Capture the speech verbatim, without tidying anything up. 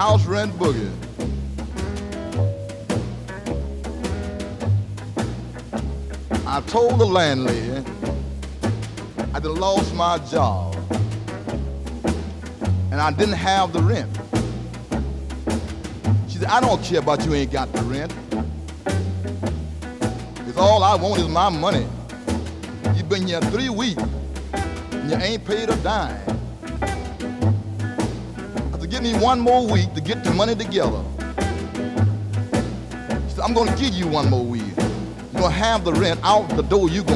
house rent boogie. I told the landlady I done lost my job and I didn't have the rent. She said, I don't care about you ain't got the rent. Because all I want is my money. You've been here three weeks and you ain't paid a dime. I said, give me one more week to get the money together. She said, I'm gonna give you one more week. You're gonna have the rent out the door, you're gonna